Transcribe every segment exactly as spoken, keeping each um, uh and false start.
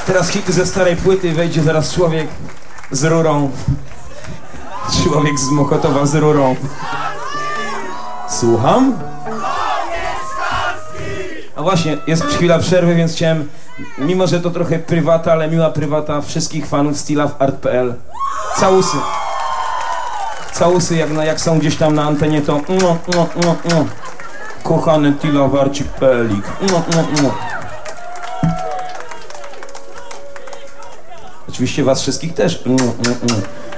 Teraz hity ze starej płyty, wejdzie zaraz człowiek z rurą. Człowiek z Mokotowa z rurą. Słucham? A właśnie, jest chwila przerwy, więc chciałem, mimo że to trochę prywata, ale miła prywata, wszystkich fanów Stila w art kropka p l. Całusy. Całusy, jak, na, jak są gdzieś tam na antenie, to no, no, no, no. Kochany Tila Warcik Pelik. No, no, no. Oczywiście was wszystkich też. No, no, no.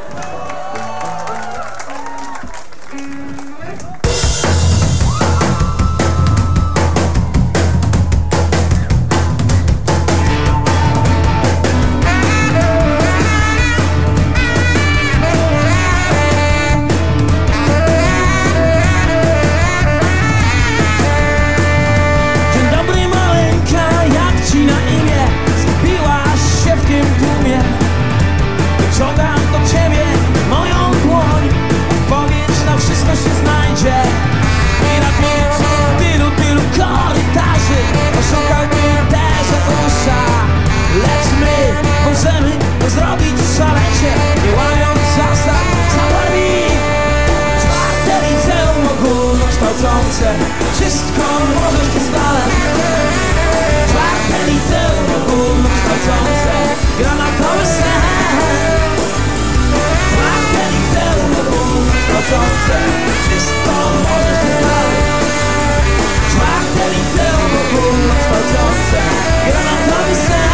Wszystko możesz tu znaleźć. Czwarte liceum ogólnokształcące, granatowy sen. Czwarte liceum ogólnokształcące, wszystko możesz tu znaleźć. Czwarte liceum ogólnokształcące, granatowy sen.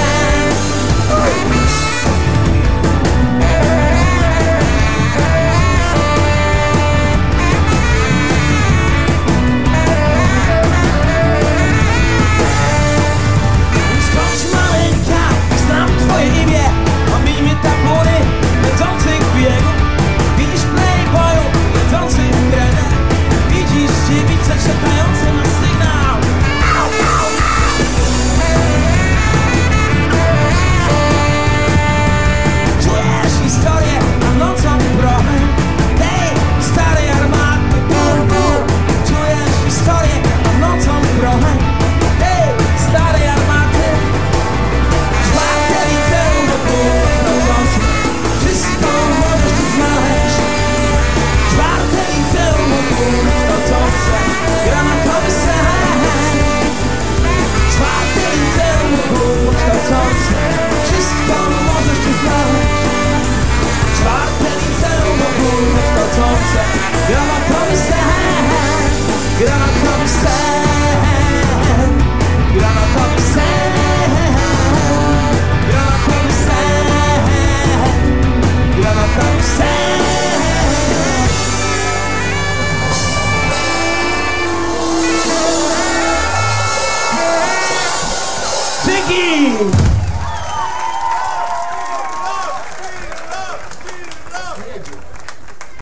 Czekający na sygnał. Czujesz historię na nocą prochem tej starej armaty. Bur, bur. Czujesz historię na nocą prochem tej starej armaty. Czwarte liceum ogólnokształcące, wszystko możesz tu znaleźć. Czwarte liceum ogólnokształcące, granatowy sen. Czwarte liceum ogólnokształcące, wszystko możesz tu znaleźć. Czwarte liceum ogólnokształcące, granatowy sen. Granatowy sen. Granatowy sen. Granatowy sen. Granatowy sen.